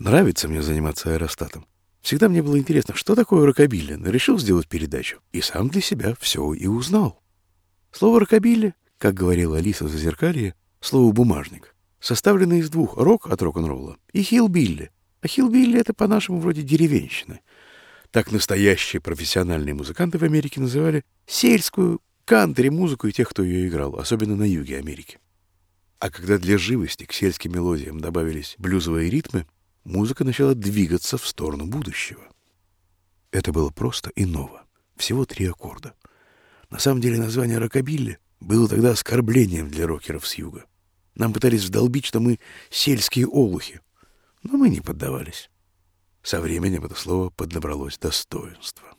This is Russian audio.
Нравится мне заниматься аэростатом. Всегда мне было интересно, что такое рокобилли. Решил сделать передачу. И сам для себя все и узнал. Слово «рокобилли», как говорила Алиса в «Зазеркалье», слово «бумажник», составлено из двух: рок от рок-н-ролла и хиллбилли. А хиллбилли — это по-нашему вроде деревенщина. Так настоящие профессиональные музыканты в Америке называли сельскую кантри-музыку и тех, кто ее играл, особенно на юге Америки. А когда для живости к сельским мелодиям добавились блюзовые ритмы, музыка начала двигаться в сторону будущего. Это было просто и ново. Всего 3 аккорда. На самом деле название рокобилли было тогда оскорблением для рокеров с юга. Нам пытались вдолбить, что мы сельские олухи, но мы не поддавались. Со временем это слово поднабралось достоинства.